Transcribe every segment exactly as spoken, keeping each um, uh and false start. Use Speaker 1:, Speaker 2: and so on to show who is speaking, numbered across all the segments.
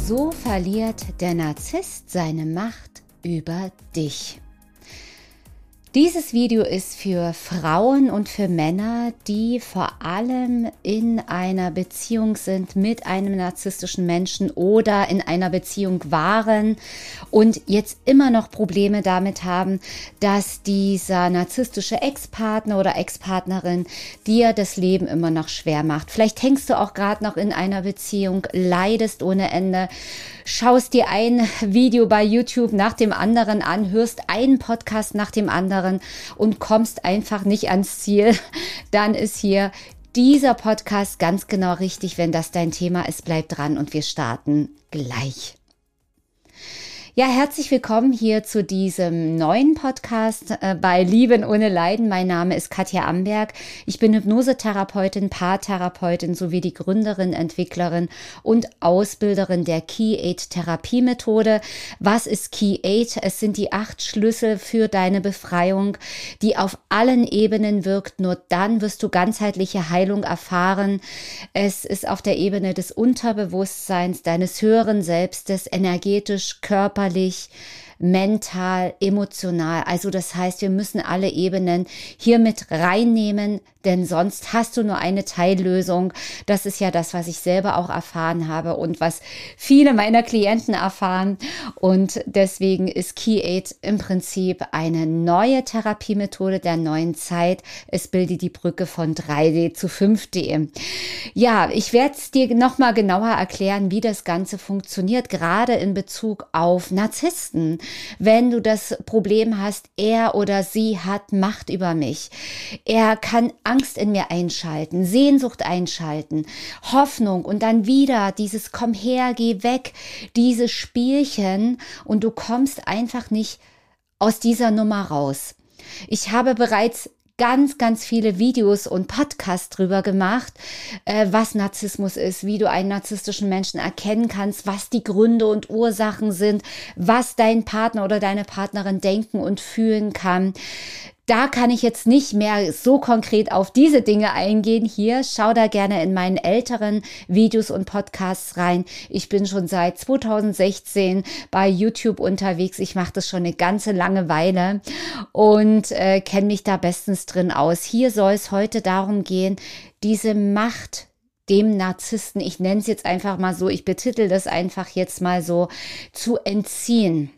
Speaker 1: So verliert der Narzisst seine Macht über dich. Dieses Video ist für Frauen und für Männer, die vor allem in einer Beziehung sind mit einem narzisstischen Menschen oder in einer Beziehung waren und jetzt immer noch Probleme damit haben, dass dieser narzisstische Ex-Partner oder Ex-Partnerin dir das Leben immer noch schwer macht. Vielleicht hängst du auch gerade noch in einer Beziehung, leidest ohne Ende, schaust dir ein Video bei YouTube nach dem anderen an, hörst einen Podcast nach dem anderen und kommst einfach nicht ans Ziel, dann ist hier dieser Podcast ganz genau richtig, wenn das dein Thema ist. Bleib dran und wir starten gleich. Ja, herzlich willkommen hier zu diesem neuen Podcast äh, bei Lieben ohne Leiden. Mein Name ist Katja Amberg. Ich bin Hypnosetherapeutin, Paartherapeutin sowie die Gründerin, Entwicklerin und Ausbilderin der Key Eight Therapiemethode. Was ist Key Eight? Es sind die acht Schlüssel für deine Befreiung, die auf allen Ebenen wirkt. Nur dann wirst du ganzheitliche Heilung erfahren. Es ist auf der Ebene des Unterbewusstseins, deines höheren Selbstes, energetisch, körperlich, mental, emotional. Also das heißt, wir müssen alle Ebenen hier mit reinnehmen, denn sonst hast du nur eine Teillösung. Das ist ja das, was ich selber auch erfahren habe und was viele meiner Klienten erfahren. Und deswegen ist Key Eight im Prinzip eine neue Therapiemethode der neuen Zeit. Es bildet die Brücke von drei D zu fünf D. Ja, ich werde es dir nochmal genauer erklären, wie das Ganze funktioniert, gerade in Bezug auf Narzissten. Wenn du das Problem hast, er oder sie hat Macht über mich. Er kann Angst in mir einschalten, Sehnsucht einschalten, Hoffnung und dann wieder dieses Komm her, geh weg, dieses Spielchen und du kommst einfach nicht aus dieser Nummer raus. Ich habe bereits ganz, ganz viele Videos und Podcasts drüber gemacht, äh, was Narzissmus ist, wie du einen narzisstischen Menschen erkennen kannst, was die Gründe und Ursachen sind, was dein Partner oder deine Partnerin denken und fühlen kann. Da kann ich jetzt nicht mehr so konkret auf diese Dinge eingehen. Hier, schau da gerne in meinen älteren Videos und Podcasts rein. Ich bin schon seit zweitausendsechzehn bei YouTube unterwegs. Ich mache das schon eine ganze lange Weile und äh, kenne mich da bestens drin aus. Hier soll es heute darum gehen, diese Macht dem Narzissten, ich nenne es jetzt einfach mal so, ich betitel das einfach jetzt mal so, zu entziehen.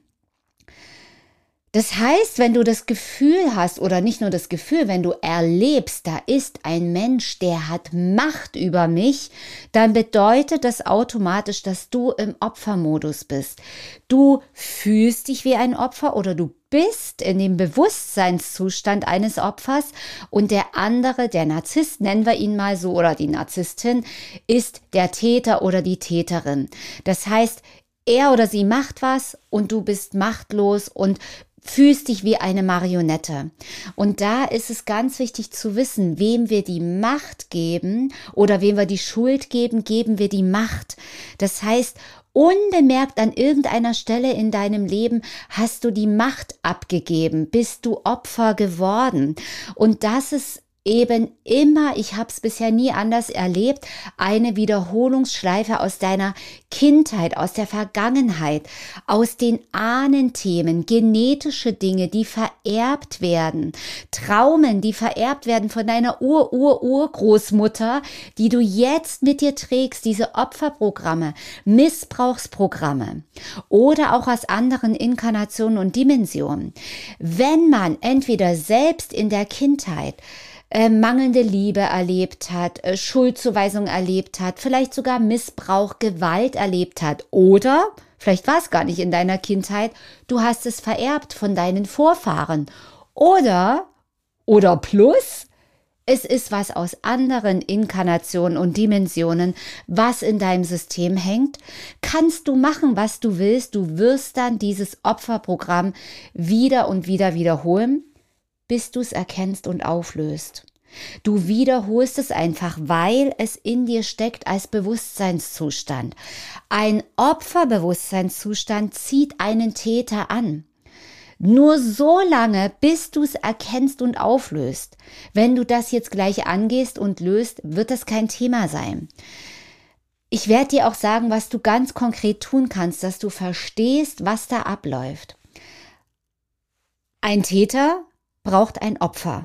Speaker 1: Das heißt, wenn du das Gefühl hast, oder nicht nur das Gefühl, wenn du erlebst, da ist ein Mensch, der hat Macht über mich, dann bedeutet das automatisch, dass du im Opfermodus bist. Du fühlst dich wie ein Opfer oder du bist in dem Bewusstseinszustand eines Opfers und der andere, der Narzisst, nennen wir ihn mal so, oder die Narzisstin, ist der Täter oder die Täterin. Das heißt, er oder sie macht was und du bist machtlos und fühlst dich wie eine Marionette. Und da ist es ganz wichtig zu wissen, wem wir die Macht geben oder wem wir die Schuld geben, geben wir die Macht. Das heißt, unbemerkt an irgendeiner Stelle in deinem Leben hast du die Macht abgegeben, bist du Opfer geworden. Und das ist eben immer, ich habe es bisher nie anders erlebt, eine Wiederholungsschleife aus deiner Kindheit, aus der Vergangenheit, aus den Ahnenthemen, genetische Dinge, die vererbt werden, Traumen, die vererbt werden von deiner Ur-Ur-Urgroßmutter, die du jetzt mit dir trägst, diese Opferprogramme, Missbrauchsprogramme oder auch aus anderen Inkarnationen und Dimensionen. Wenn man entweder selbst in der Kindheit Äh, mangelnde Liebe erlebt hat, äh, Schuldzuweisung erlebt hat, vielleicht sogar Missbrauch, Gewalt erlebt hat oder vielleicht war es gar nicht in deiner Kindheit, du hast es vererbt von deinen Vorfahren oder, oder plus, es ist was aus anderen Inkarnationen und Dimensionen, was in deinem System hängt, kannst du machen, was du willst, du wirst dann dieses Opferprogramm wieder und wieder wiederholen, bis du es erkennst und auflöst. Du wiederholst es einfach, weil es in dir steckt als Bewusstseinszustand. Ein Opferbewusstseinszustand zieht einen Täter an. Nur so lange, bis du es erkennst und auflöst. Wenn du das jetzt gleich angehst und löst, wird das kein Thema sein. Ich werde dir auch sagen, was du ganz konkret tun kannst, dass du verstehst, was da abläuft. Ein Täter braucht ein Opfer,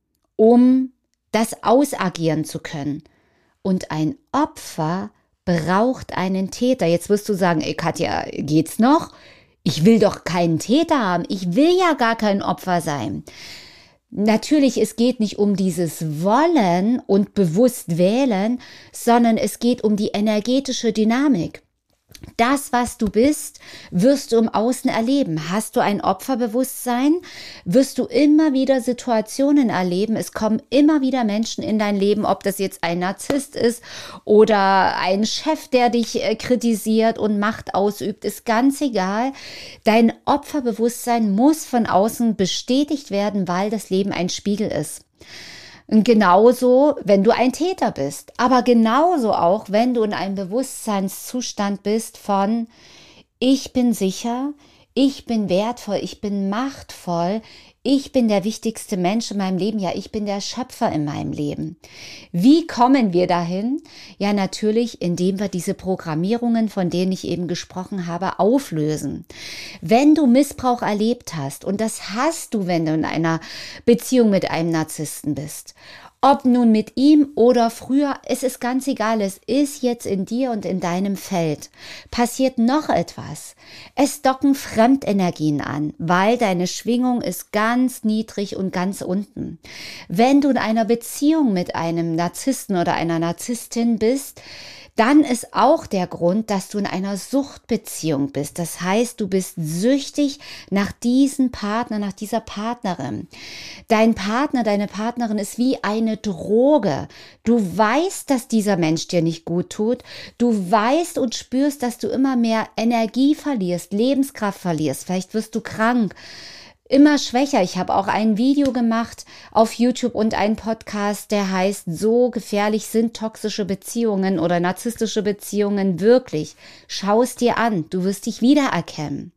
Speaker 1: um das ausagieren zu können. Und ein Opfer braucht einen Täter. Jetzt wirst du sagen, ey Katja, geht's noch? Ich will doch keinen Täter haben. Ich will ja gar kein Opfer sein. Natürlich, es geht nicht um dieses Wollen und bewusst wählen, sondern es geht um die energetische Dynamik. Das, was du bist, wirst du im Außen erleben. Hast du ein Opferbewusstsein, wirst du immer wieder Situationen erleben. Es kommen immer wieder Menschen in dein Leben, ob das jetzt ein Narzisst ist oder ein Chef, der dich kritisiert und Macht ausübt, ist ganz egal. Dein Opferbewusstsein muss von außen bestätigt werden, weil das Leben ein Spiegel ist. Und genauso, wenn du ein Täter bist, aber genauso auch, wenn du in einem Bewusstseinszustand bist von, ich bin sicher, ich bin wertvoll, ich bin machtvoll, ich bin der wichtigste Mensch in meinem Leben, ja, ich bin der Schöpfer in meinem Leben. Wie kommen wir dahin? Ja, natürlich, indem wir diese Programmierungen, von denen ich eben gesprochen habe, auflösen. Wenn du Missbrauch erlebt hast, und das hast du, wenn du in einer Beziehung mit einem Narzissten bist, ob nun mit ihm oder früher, es ist ganz egal, es ist jetzt in dir und in deinem Feld. Passiert noch etwas. Es docken Fremdenergien an, weil deine Schwingung ist ganz niedrig und ganz unten. Wenn du in einer Beziehung mit einem Narzissten oder einer Narzisstin bist, dann ist auch der Grund, dass du in einer Suchtbeziehung bist. Das heißt, du bist süchtig nach diesem Partner, nach dieser Partnerin. Dein Partner, deine Partnerin ist wie eine Droge. Du weißt, dass dieser Mensch dir nicht gut tut. Du weißt und spürst, dass du immer mehr Energie verlierst, Lebenskraft verlierst. Vielleicht wirst du krank. Immer schwächer. Ich habe auch ein Video gemacht auf YouTube und einen Podcast, der heißt, so gefährlich sind toxische Beziehungen oder narzisstische Beziehungen wirklich. Schau es dir an, du wirst dich wiedererkennen.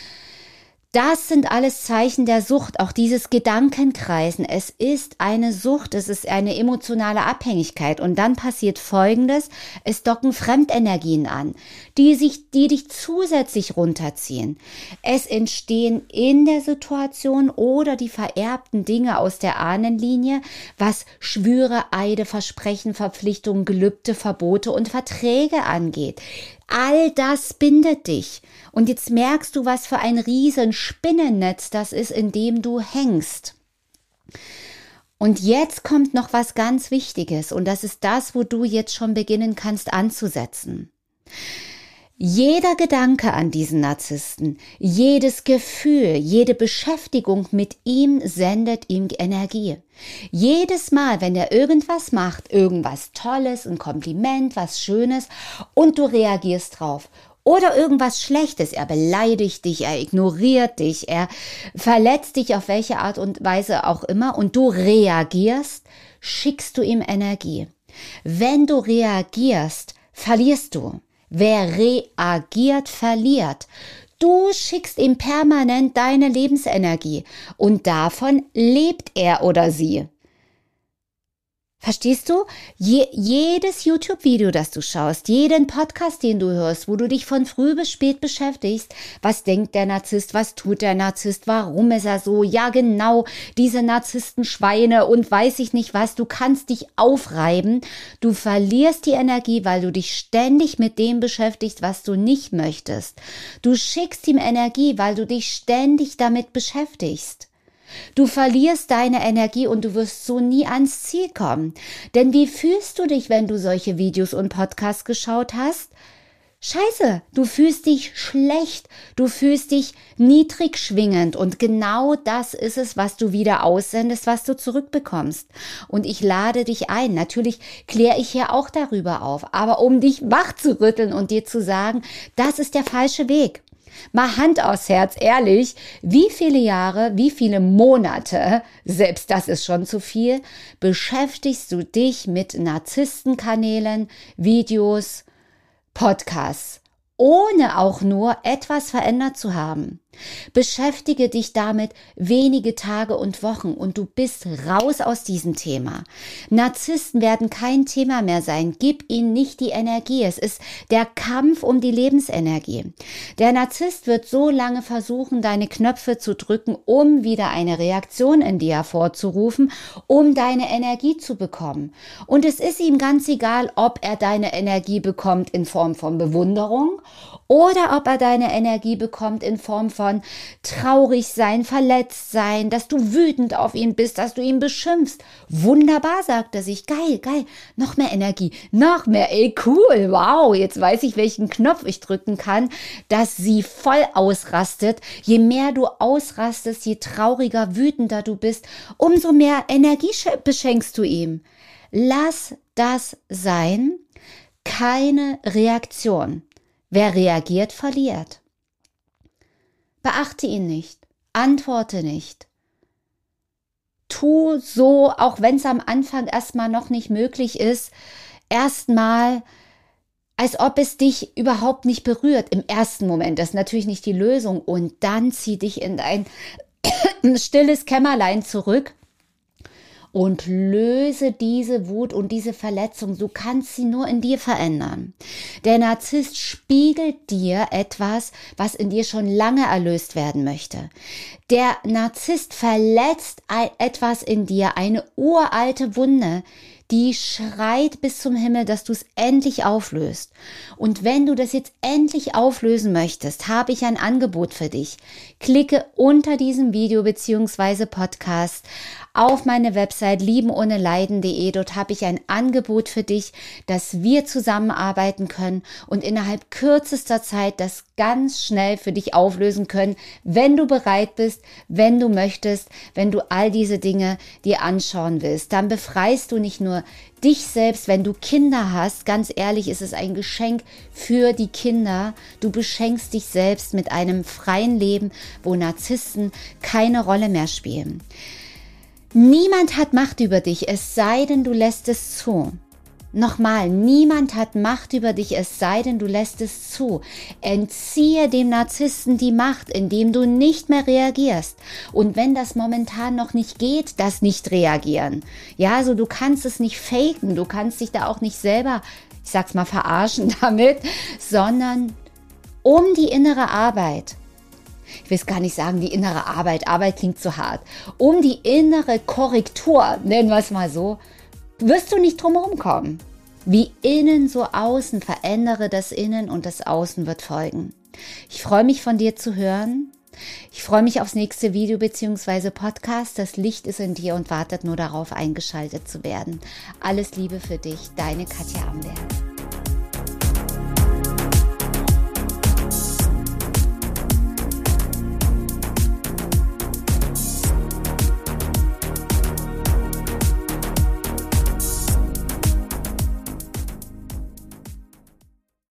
Speaker 1: Das sind alles Zeichen der Sucht, auch dieses Gedankenkreisen. Es ist eine Sucht, es ist eine emotionale Abhängigkeit. Und dann passiert Folgendes, es docken Fremdenergien an, die sich, die dich zusätzlich runterziehen. Es entstehen in der Situation oder die vererbten Dinge aus der Ahnenlinie, was Schwüre, Eide, Versprechen, Verpflichtungen, Gelübde, Verbote und Verträge angeht. All das bindet dich. Und jetzt merkst du, was für ein riesen Spinnennetz das ist, in dem du hängst. Und jetzt kommt noch was ganz Wichtiges. Und das ist das, wo du jetzt schon beginnen kannst anzusetzen. Jeder Gedanke an diesen Narzissten, jedes Gefühl, jede Beschäftigung mit ihm sendet ihm Energie. Jedes Mal, wenn er irgendwas macht, irgendwas Tolles, ein Kompliment, was Schönes und du reagierst drauf. Oder irgendwas Schlechtes, er beleidigt dich, er ignoriert dich, er verletzt dich auf welche Art und Weise auch immer und du reagierst, schickst du ihm Energie. Wenn du reagierst, verlierst du. Wer reagiert, verliert. Du schickst ihm permanent deine Lebensenergie und davon lebt er oder sie. Verstehst du? Je, jedes YouTube-Video, das du schaust, jeden Podcast, den du hörst, wo du dich von früh bis spät beschäftigst, was denkt der Narzisst, was tut der Narzisst, warum ist er so, ja genau, diese Narzisstenschweine und weiß ich nicht was, du kannst dich aufreiben, du verlierst die Energie, weil du dich ständig mit dem beschäftigst, was du nicht möchtest. Du schickst ihm Energie, weil du dich ständig damit beschäftigst. Du verlierst deine Energie und du wirst so nie ans Ziel kommen. Denn wie fühlst du dich, wenn du solche Videos und Podcasts geschaut hast? Scheiße, du fühlst dich schlecht, du fühlst dich niedrig schwingend und genau das ist es, was du wieder aussendest, was du zurückbekommst. Und ich lade dich ein, natürlich kläre ich hier auch darüber auf, aber um dich wach zu rütteln und dir zu sagen, das ist der falsche Weg. Mal Hand aufs Herz, ehrlich, wie viele Jahre, wie viele Monate, selbst das ist schon zu viel, beschäftigst du dich mit Narzisstenkanälen, Videos, Podcasts, ohne auch nur etwas verändert zu haben? Beschäftige dich damit wenige Tage und Wochen und du bist raus aus diesem Thema. Narzissten werden kein Thema mehr sein. Gib ihnen nicht die Energie. Es ist der Kampf um die Lebensenergie. Der Narzisst wird so lange versuchen, deine Knöpfe zu drücken, um wieder eine Reaktion in dir hervorzurufen, um deine Energie zu bekommen. Und es ist ihm ganz egal, ob er deine Energie bekommt in Form von Bewunderung oder ob er deine Energie bekommt in Form von traurig sein, verletzt sein, dass du wütend auf ihn bist, dass du ihn beschimpfst. Wunderbar, sagt er sich. Geil, geil. Noch mehr Energie, noch mehr. Ey, cool. Wow, jetzt weiß ich, welchen Knopf ich drücken kann, dass sie voll ausrastet. Je mehr du ausrastest, je trauriger, wütender du bist, umso mehr Energie beschenkst du ihm. Lass das sein. Keine Reaktion. Wer reagiert, verliert. Beachte ihn nicht, antworte nicht. Tu so, auch wenn es am Anfang erstmal noch nicht möglich ist, erstmal, als ob es dich überhaupt nicht berührt. Im ersten Moment, das ist natürlich nicht die Lösung. Und dann zieh dich in dein stilles Kämmerlein zurück und löse diese Wut und diese Verletzung. Du kannst sie nur in dir verändern. Der Narzisst spiegelt dir etwas, was in dir schon lange erlöst werden möchte. Der Narzisst verletzt etwas in dir, eine uralte Wunde, die schreit bis zum Himmel, dass du es endlich auflöst. Und wenn du das jetzt endlich auflösen möchtest, habe ich ein Angebot für dich. Klicke unter diesem Video bzw. Podcast auf meine Website lieben ohne leiden punkt de. Dort habe ich ein Angebot für dich, dass wir zusammenarbeiten können und innerhalb kürzester Zeit das ganz schnell für dich auflösen können, wenn du bereit bist, wenn du möchtest, wenn du all diese Dinge dir anschauen willst. Dann befreist du nicht nur dich selbst, wenn du Kinder hast. Ganz ehrlich, ist es ein Geschenk für die Kinder. Du beschenkst dich selbst mit einem freien Leben, wo Narzissten keine Rolle mehr spielen. Niemand hat Macht über dich, es sei denn, du lässt es zu. Nochmal, niemand hat Macht über dich, es sei denn, du lässt es zu. Entziehe dem Narzissten die Macht, indem du nicht mehr reagierst. Und wenn das momentan noch nicht geht, das nicht reagieren. Ja, also du kannst es nicht faken, du kannst dich da auch nicht selber, ich sag's mal, verarschen damit, sondern um die innere Arbeit, ich will es gar nicht sagen, die innere Arbeit, Arbeit klingt zu hart, um die innere Korrektur, nennen wir es mal so, wirst du nicht drumherum kommen. Wie innen, so außen, verändere das Innen und das Außen wird folgen. Ich freue mich, von dir zu hören. Ich freue mich aufs nächste Video bzw. Podcast. Das Licht ist in dir und wartet nur darauf, eingeschaltet zu werden. Alles Liebe für dich, deine Katja Amberg.